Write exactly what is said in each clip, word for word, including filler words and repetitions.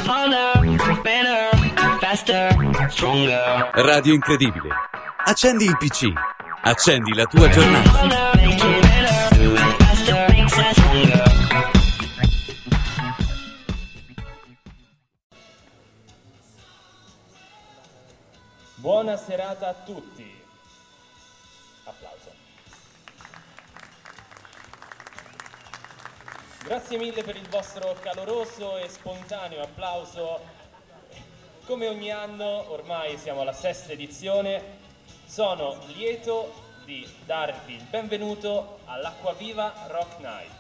Radio Incredibile. Accendi il P C. Accendi la tua giornata. Buona serata a tutti. Applauso. Grazie mille per il vostro caloroso e spontaneo applauso. Come ogni anno, ormai siamo alla sesta edizione, sono lieto di darvi il benvenuto all'Acquaviva Rock Night.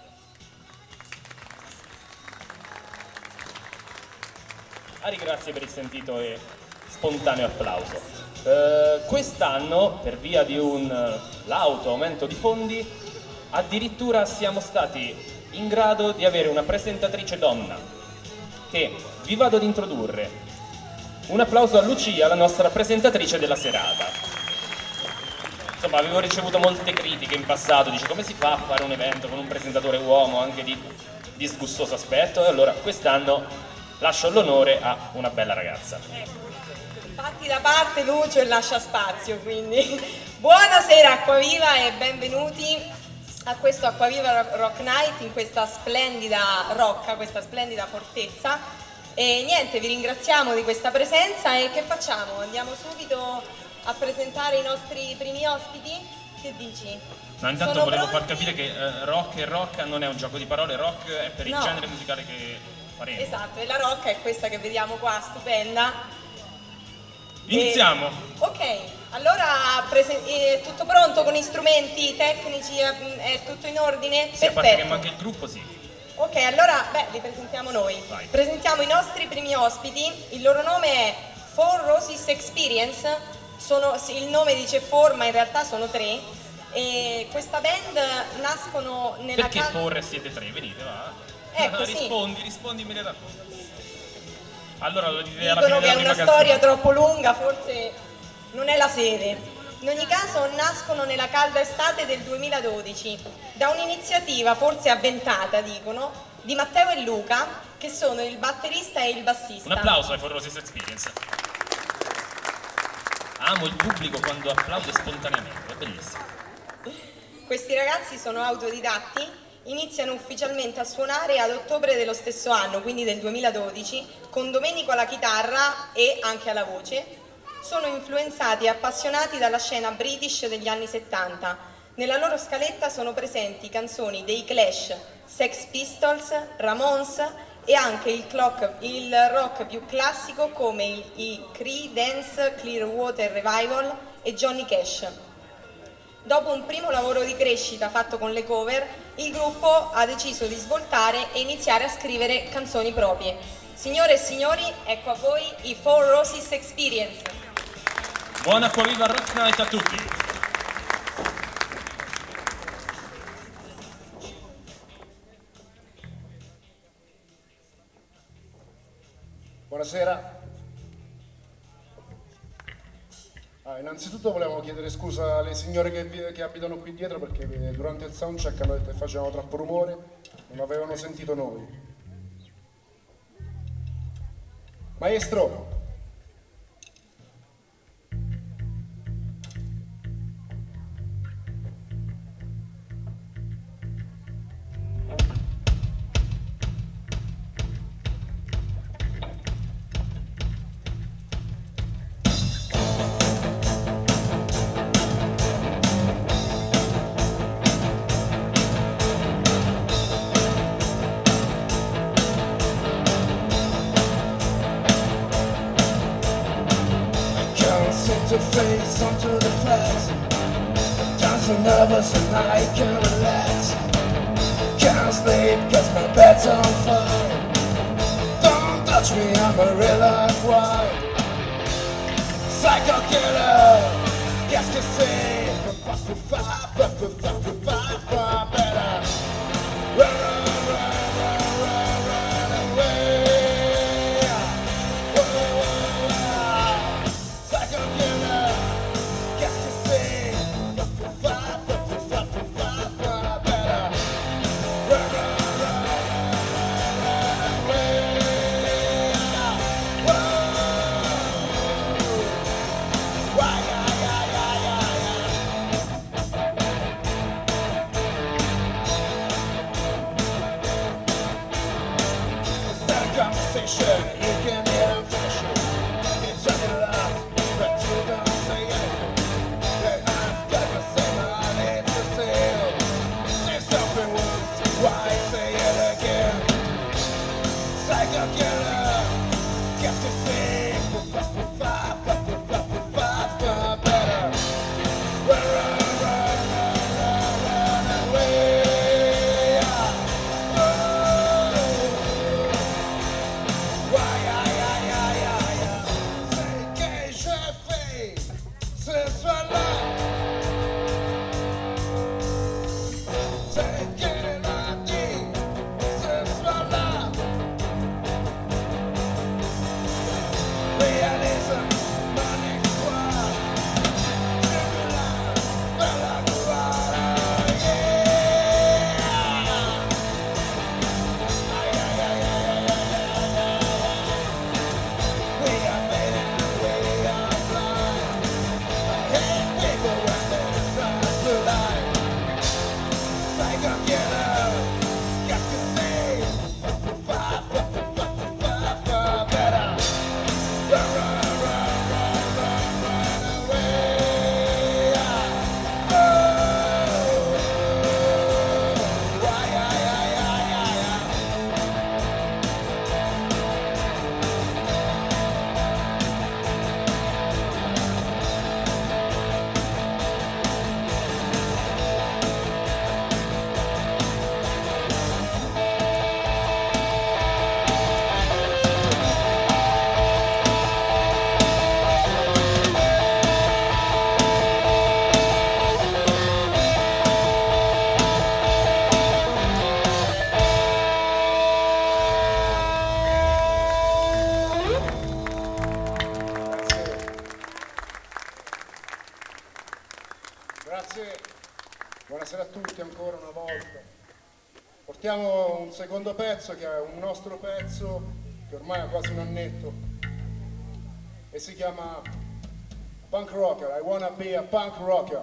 Ari, grazie per il sentito e spontaneo applauso. Eh, quest'anno, per via di un lauto aumento di fondi, addirittura siamo stati in grado di avere una presentatrice donna che vi vado ad introdurre. Un applauso a Lucia, la nostra presentatrice della serata. Insomma, avevo ricevuto molte critiche in passato, dice come si fa a fare un evento con un presentatore uomo anche di disgustoso aspetto, e allora quest'anno lascio l'onore a una bella ragazza. Ecco, fatti da parte Lucio e lascia spazio, quindi buonasera Acquaviva e benvenuti a questo Acquaviva Rock Night in questa splendida rocca, questa splendida fortezza. E niente, vi ringraziamo di questa presenza e che facciamo? Andiamo subito a presentare i nostri primi ospiti? Che dici? No, intanto Sono volevo pronti? far capire che uh, rock e rock non è un gioco di parole, rock è per No. il genere musicale che faremo. Esatto, e la rocca è questa che vediamo qua, stupenda. Iniziamo! E... Ok, allora prese... è tutto pronto con gli strumenti tecnici, è tutto in ordine? Sì, a parte che manca il gruppo, sì. Ok, allora, beh, li presentiamo noi. Vai. Presentiamo i nostri primi ospiti. Il loro nome è Four Roses Experience. Sono, sì, il nome dice Four, ma in realtà sono tre. E questa band nascono nella Perché casa... Four e siete tre? Venite, va. Ecco, sì. rispondi, rispondi immediatamente. Allora lo dite alla fine Dicono che della è prima una canzone. storia troppo lunga, forse non è la sede. In ogni caso nascono nella calda estate del duemiladodici da un'iniziativa forse avventata, dicono, di Matteo e Luca, che sono il batterista e il bassista. Un applauso ai Four Roses Experience. Amo il pubblico quando applaude spontaneamente, è bellissimo. Questi ragazzi sono autodidatti, iniziano ufficialmente a suonare ad ottobre dello stesso anno, quindi del duemiladodici, con Domenico alla chitarra e anche alla voce. Sono influenzati e appassionati dalla scena british degli anni settanta. Nella loro scaletta sono presenti canzoni dei Clash, Sex Pistols, Ramones e anche il, clock, il rock più classico come i, i Creedence Clearwater Revival e Johnny Cash. Dopo un primo lavoro di crescita fatto con le cover, il gruppo ha deciso di svoltare e iniziare a scrivere canzoni proprie. Signore e signori, ecco a voi i Four Roses Experience. Buona Acquaviva Rock Night a tutti! Buonasera. Ah, innanzitutto volevamo chiedere scusa alle signore che, vi- che abitano qui dietro perché eh, durante il soundcheck hanno detto che facevano troppo rumore, non avevano sentito noi. Maestro! To face onto the flags, dancing nervous and I can't relax. Can't sleep cause my bed's on fire. Don't touch me, I'm a real life wire. Psycho killer, qu'est-ce que c'est? Better run, run, run, run, run, run away. conversation, you can hear them finishing. You talk a lot, but you don't say anything. Hey, I've got to say my name to tell. Say something once, why say it again? Psycho killer, qu'est-ce que c'est? Five, five, five, five, five, five, better. Run, run, run, run, run, run away. Oh, why, aïe, aïe, aïe, aïe. C'est que je fais ce soir-là. C'est qu'elle a dit ce soir-là. Réalisme, mon espoir. Je veux la, de la gloire. Yeah. Aïe, aïe, aïe, aïe, aïe, aïe, aïe. We are made and we are blind. I hate people when they start to lie. Psycho killer, qu'est-ce que c'est? Fa, fa, fa, fa, fa, fa, better. Run, run, run, run, run, run away. Oh, why, aïe, aïe, aïe, aïe, aïe. Grazie. Grazie. Buonasera a tutti ancora una volta. Portiamo un secondo pezzo che è un nostro pezzo che ormai ha quasi un annetto e si chiama Punk Rocker. I wanna be a punk rocker.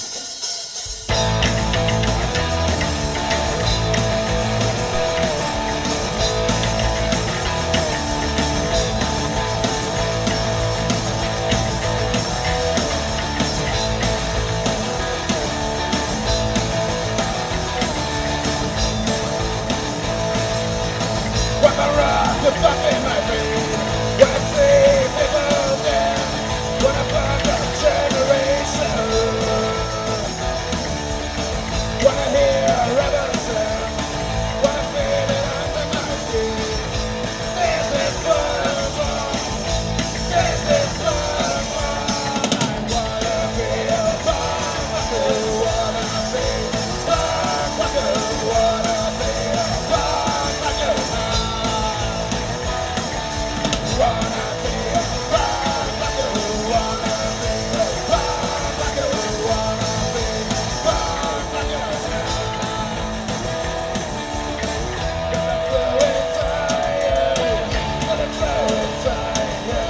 When I rock the fuck in my brain, when I see people dance, when I find a generation, when I hear rebel sound, when I feel it under my skin. This is forever, this is forever. I wanna be a punk rocker, wanna be a punk rocker, wanna be a punk rocker now. Wanna be a punk rocker, wanna be a punk rocker, wanna be a punk rocker now. 'Cause I flow inside you, but I flow inside you.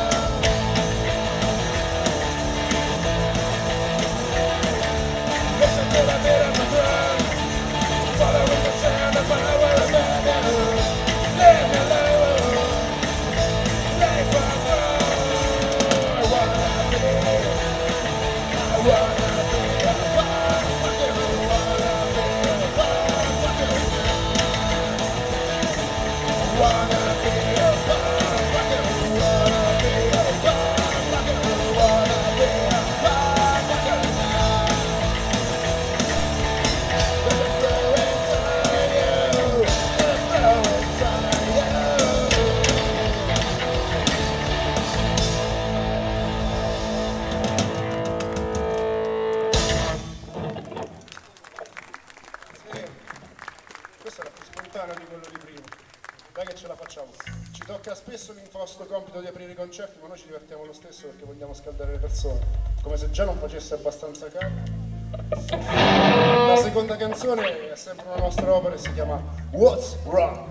Listen to the beat of my drum, following the sound of my word abandon. Leave me alone, leave me alone. I wanna be, I wanna be a punk rocker, wanna be a punk rocker now. Wanna be a punk rocker, wanna be a punk rocker, wanna be a punk rocker now. Let it flow inside you, let it flow inside you. Sì, questo era più spontaneo di quello di prima. Dai che ce la facciamo. Ci tocca spesso l'infausto compito di aprire i concerti, ma noi ci divertiamo lo stesso perché vogliamo scaldare le persone, come se già non facesse abbastanza caldo. La seconda canzone è sempre una nostra opera e si chiama What's Wrong?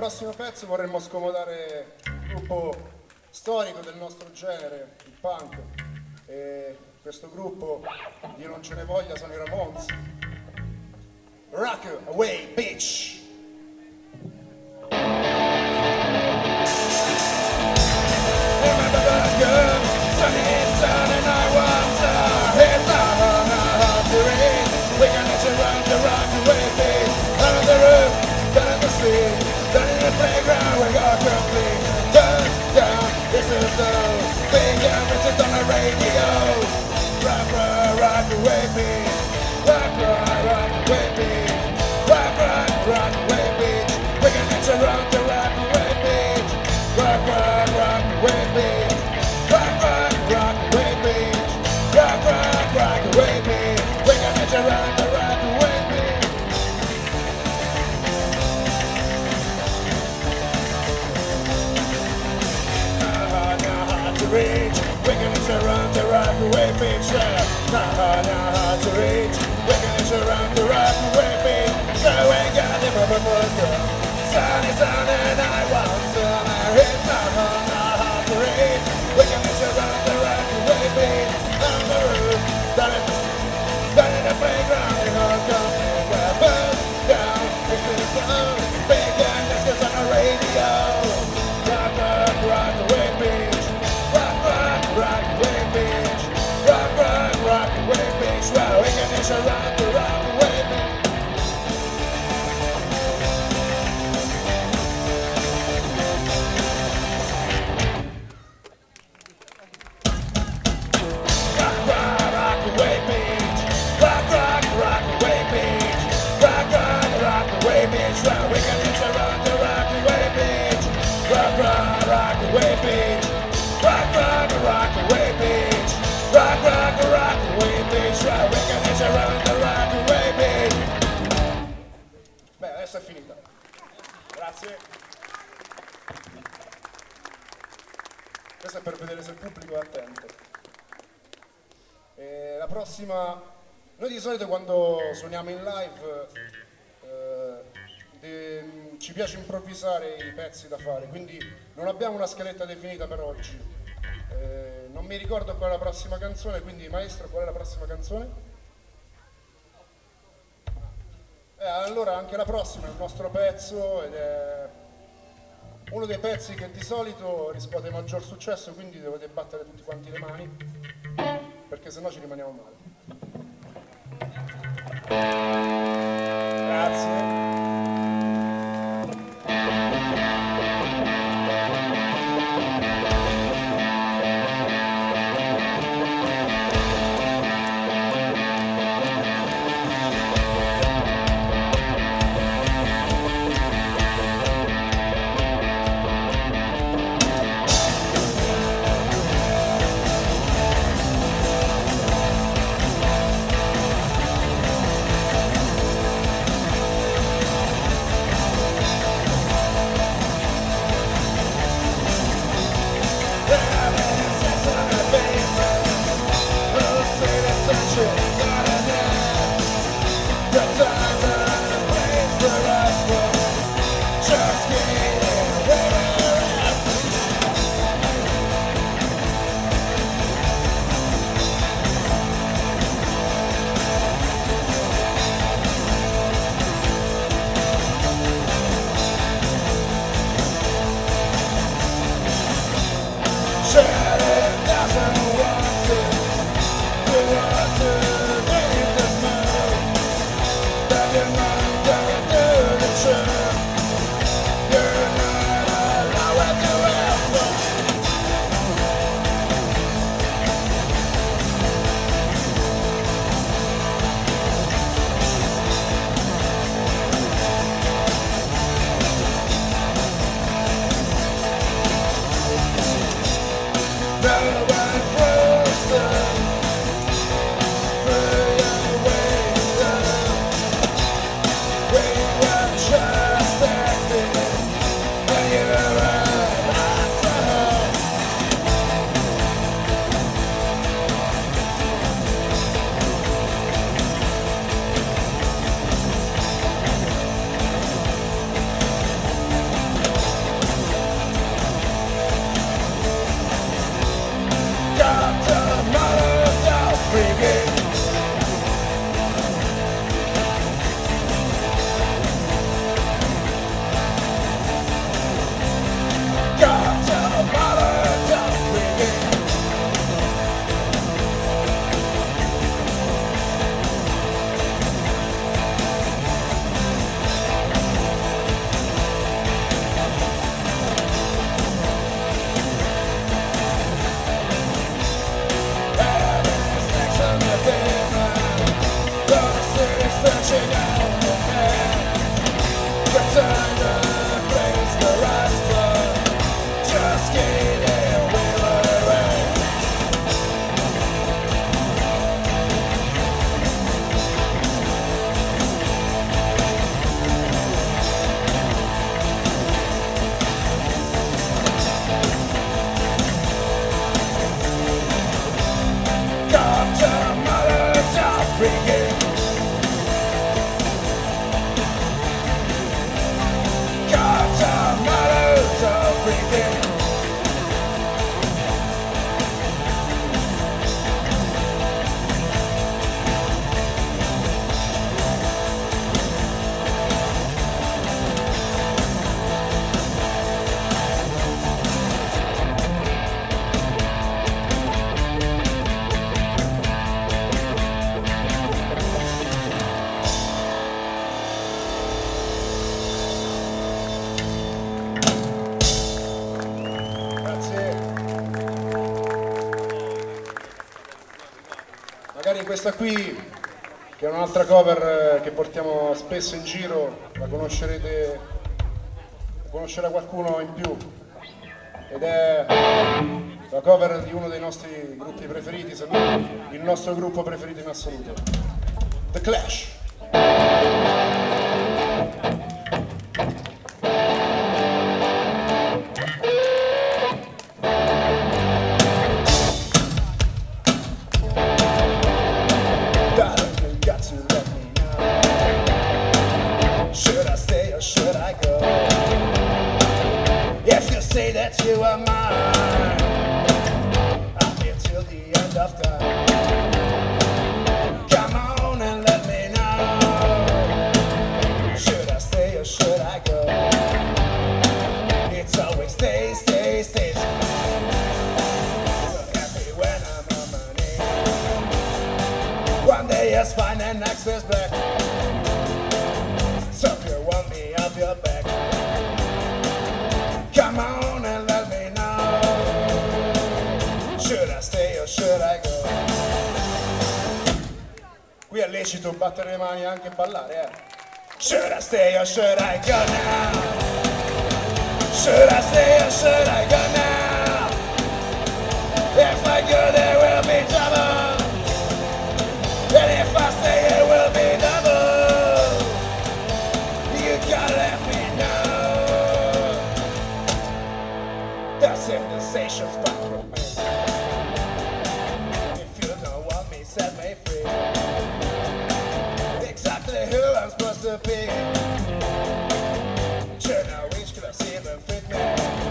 prossimo pezzo vorremmo scomodare un gruppo storico del nostro genere, il punk. E questo gruppo, Dio non ce ne voglia, sono i Ramones. Rock away, bitch! Remember that girl, sunny sun and I was her. It's not on our to read. We can let you run the rock away, bitch. Out of the roof, down in the street, down in the playground, we got complete. Turns down, this is the big emphasis on the radio. Rock, rock, rock away, bitch. Rock, rock, rock away, bitch. Rock, rock, rock away, bitch. We can let you run the rock away, bitch. Rock, rock, rock away, bitch. Rock, rock, rock away, bitch. Rock, rock, rock away, bitch. We can let you run the rock away, bitch. Nah, nah, hard to reach. We can let you run the rock away, bitch. Yeah. Nah, nah, hard to reach. We can let you run the rock away, bitch. So we got the motherfucker. Sunny, sunny, and I want summer. It's not hard, not hard to reach. We can let you run the rock away, bitch. On the roof, down at the street, down in the playground, we all come and we're burst down. This is slow, big and this goes on the radio. Rock, rock, rock away, bitch. Rock, rock, rock away, bitch. Rock, rock, rock away, bitch. Well, we can let you run the rock away, bitch. Beh, adesso è finita. Grazie. Questo è per vedere se il pubblico è attento. E la prossima... Noi di solito quando suoniamo in live eh, de... ci piace improvvisare i pezzi da fare, quindi non abbiamo una scaletta definita per oggi. Eh, non mi ricordo qual è la prossima canzone, quindi maestro, qual è la prossima canzone? Eh, allora anche la prossima è il nostro pezzo ed è uno dei pezzi che di solito riscuote maggior successo, quindi dovete battere tutti quanti le mani perché sennò ci rimaniamo male. Grazie. Run, run, run. questa qui, che è un'altra cover che portiamo spesso in giro, la conoscerete, la conoscerà qualcuno in più, ed è la cover di uno dei nostri gruppi preferiti, se non il nostro gruppo preferito in assoluto, The Clash. Say that you are mine, I'm here till the end of time. Come on and let me know, should I stay or should I go? It's always stay, stay, stay. So happy when I'm on my knees. One day is fine and next is black. So if you want me off your back, come on and let me know, should I stay or should I go? Qui è lecito battere le mani e anche ballare, eh. Should I stay or should I go now? Should I stay or should I go now? If I go there will be trouble, and if I stay it will be double. You gotta let me know. The civilization's back from me. If you don't want me, set me free. Exactly who I'm supposed to be. Sure now which class even fit me.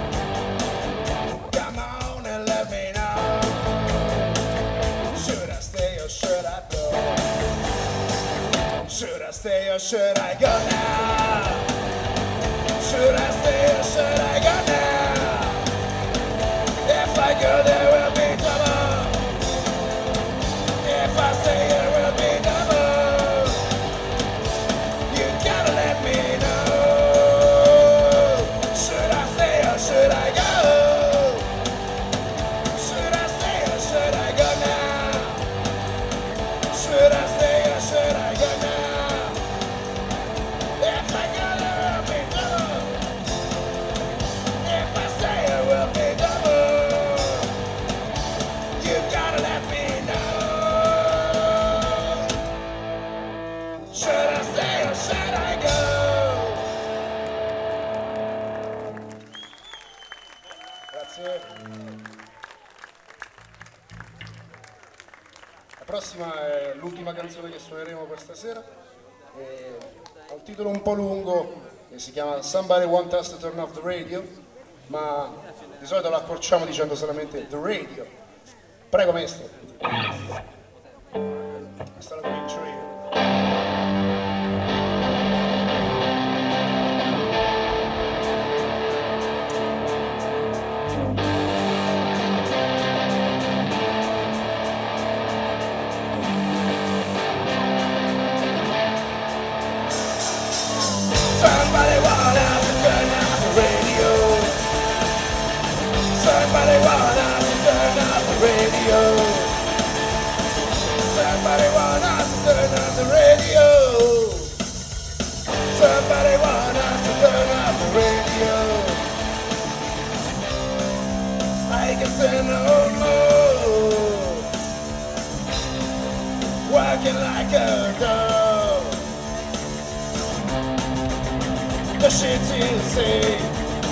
Come on and let me know, should I stay or should I go? Should I stay or should I go now? Should I stay or should I go now? If I go there will be trouble, if I stay there will be double. You gotta let me know, should I stay or should I go? Should I stay or should I go now? Should I stay or should I go now? If I go there will be trouble, if I stay there will be double. You gotta let me know, should I stay or should I go? Grazie. La prossima è l'ultima canzone che suoneremo questa sera. E ha un titolo un po' lungo e si chiama Somebody Want Us to Turn Off the Radio, ma di solito lo accorciamo dicendo solamente The Radio. Prego maestro. Questa la comincio io. Somebody want us to turn off the radio. Somebody want us to turn off the radio. Somebody want us to turn off the radio. Somebody want us to turn off the radio. I can say no more, working like a dog. The shit's insane.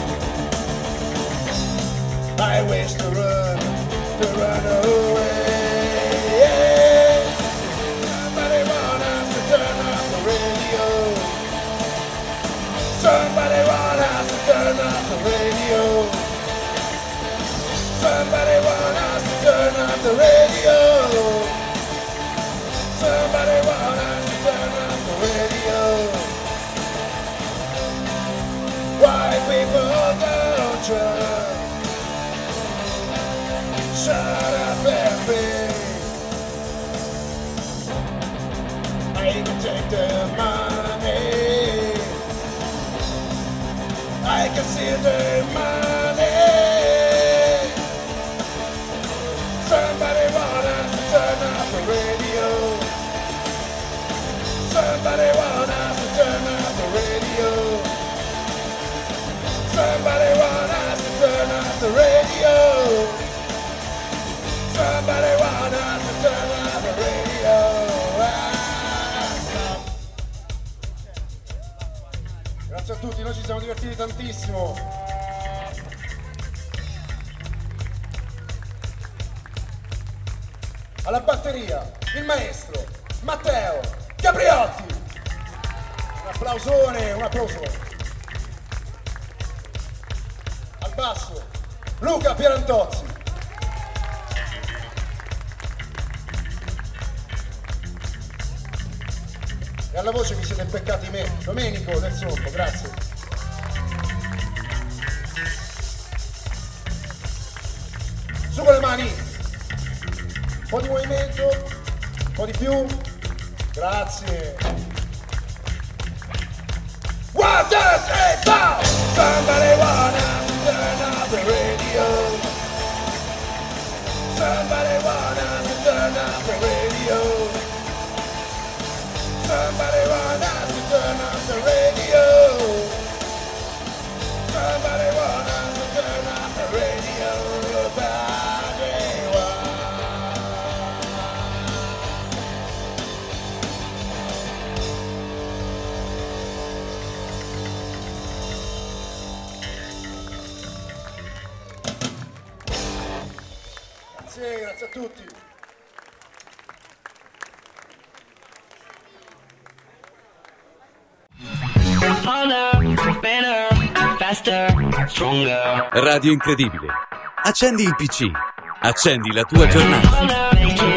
I wish to run, to run away. Somebody want us to turn off the radio. Somebody want us to turn off the radio. Somebody want us to turn off the radio. Somebody want us to turn off the radio. Why people don't trust? Shut up and be. I can take the money, I can see the money. Somebody want us to turn off the radio. tantissimo. Alla batteria, il maestro Matteo Gabriotti. Un applausone, un applauso. Al basso, Luca Pierantozzi. E alla voce vi siete beccati me, Domenico del Sommo, grazie. Su con le mani, un po' di movimento, un po' di più, grazie. One, two, three, four! Somebody wanna turn up the radio. Somebody wanna turn up the radio. Somebody want us to turn up the radio. Somebody want us to turn up the radio. Padre Grazie, grazie a tutti. Radio Incredibile. Accendi il P C. Accendi la tua giornata.